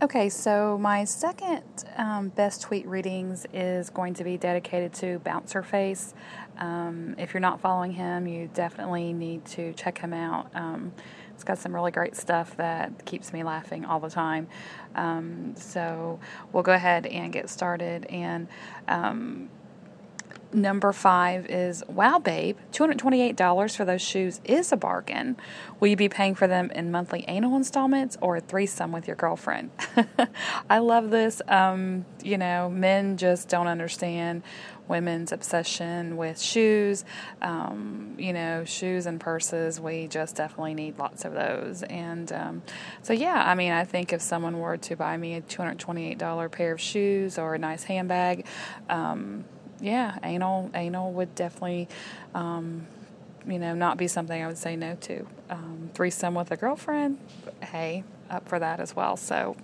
Okay, so my second best tweet readings is going to be dedicated to Bouncer Face. If you're not following him, you definitely need to check him out. It's got some really great stuff that keeps me laughing all the time. So we'll go ahead and get started. And number 5 is, wow, babe, $228 for those shoes is a bargain. Will you be paying for them in monthly anal installments or a threesome with your girlfriend? I love this. Men just don't understand women's obsession with shoes. Shoes and purses, we just definitely need lots of those. And I think if someone were to buy me a $228 pair of shoes or a nice handbag, anal would definitely, not be something I would say no to. Threesome with a girlfriend, hey, up for that as well. So,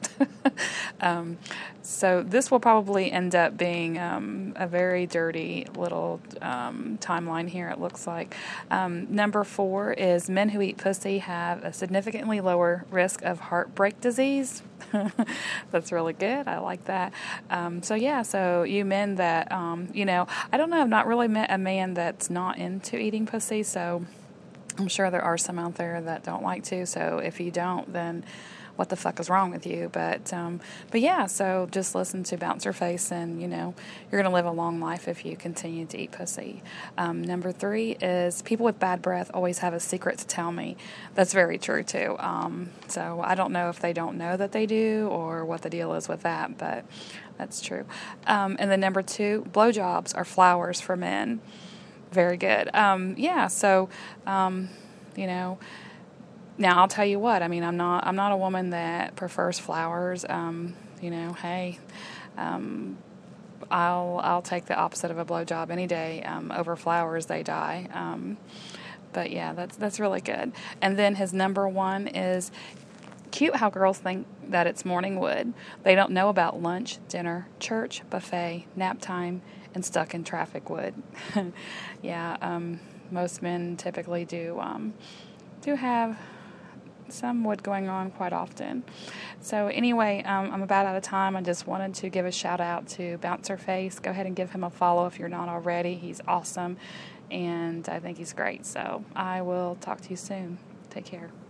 so this will probably end up being a very dirty little timeline here, it looks like. Number 4 is, men who eat pussy have a significantly lower risk of heartbreak disease. That's really good. I like that. So you men that, I don't know, I've not really met a man that's not into eating pussy, so I'm sure there are some out there that don't like to. So if you don't, then what the fuck is wrong with you? So just listen to Bouncer Face, and you're going to live a long life if you continue to eat pussy. Number 3 is, people with bad breath always have a secret to tell me. That's very true too. So I don't know if they don't know that they do or what the deal is with that, but that's true. And then number 2, blowjobs are flowers for men. Very good. Now I'll tell you what. I mean, I'm not a woman that prefers flowers. I'll take the opposite of a blowjob any day over flowers. They die. That's really good. And then his number 1 is, cute how girls think that it's morning wood. They don't know about lunch, dinner, church, buffet, nap time, and stuck in traffic wood. Most men typically do have some wood going on quite often. So anyway, I'm about out of time. I just wanted to give a shout out to Bouncer Face. Go ahead and give him a follow if you're not already. He's awesome, and I think he's great. So I will talk to you soon. Take care.